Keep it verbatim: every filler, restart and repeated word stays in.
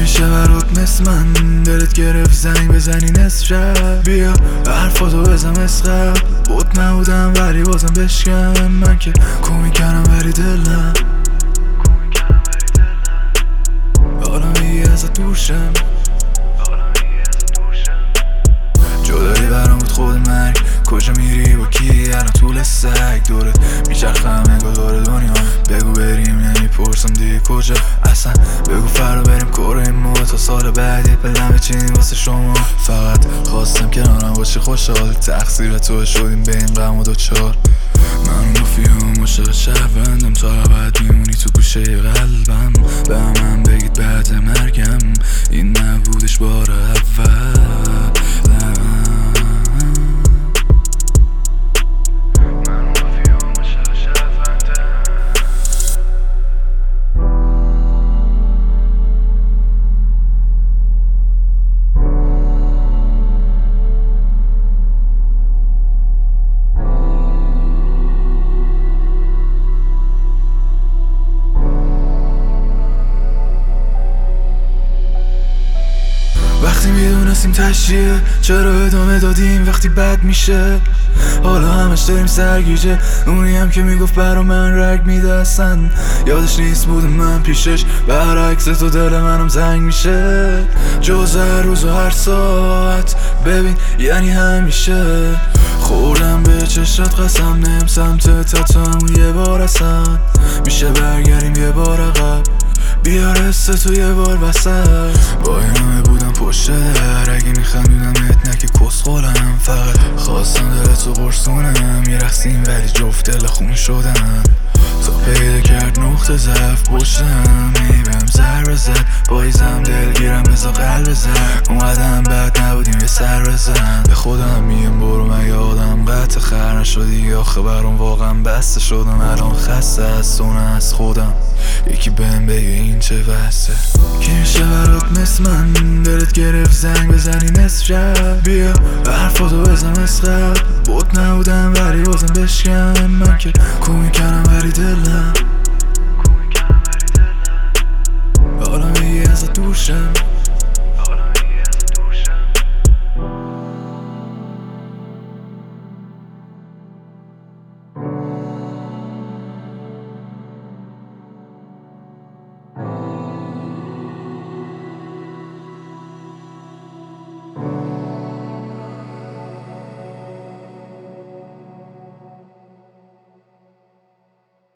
میشه برات مثل من دلت گرفت زنگ بزنی نصف شب بیا حرفاتو بزن مسخر بود نبودم ولی بازم بشکن من که کو میکنم ولی دلم حالا میگی ازت دورشم جدایی برام بود خود مرگ کجا میری با کی الان طول سگ دورت میچرخم انگار دور دنیا بگو بریم نمیپرسم دیگه کجا اصلا بگو فردا بریم کره ما تا سال بعدی پلم بچینیم واسه شما فقط خواستم کنارم باشی خوشحال تقصیر تو شدیم به این غم و دوچار من مافیام عاشق شهروندم تا ابد میمونی تو گوشه قلبم به من بگید بعد مرگم این نبودش بار اول وقتی میدونستیم تشریه چرا ادامه دادیم وقتی بد میشه حالا همش داریم سرگیجه اونی هم که میگفت برا من رگ میده اصلا یادش نیست بودم من پیشش برعکس تو دل منم زنگ میشه جز هر روز و هر ساعت ببین یعنی همیشه خوردم به چشات قسم نیم سمت تا تو همون یه بار اصلا میشه برگریم یه بار عقب بیار حس تو یه بار وسط با این همه بودم پشت در اگه میخندونمت نه که کس خورم فقط خواستم دلتو برسونم میرخسیم ولی جفت دل خون شدن تا پیدا کرد نقطه ضعف پشتم میبم ضربه زد بایزم دلگیرم بزا قلب زد اومدم بد نبودیم یه سر بزن به خودم میگم برو من یادم قطع خر نشدی آخه برام واقعا بسته شدم الان خسته از سونه از خودم یکی بهم بگه این چه بسته که میشه برات مثل من دلت گرفت زنگ بزنی نصف شب بیا حرفاتو بزن مسخر بود نبودم ولی بازم بشکن من که کو میکنم ولی دلم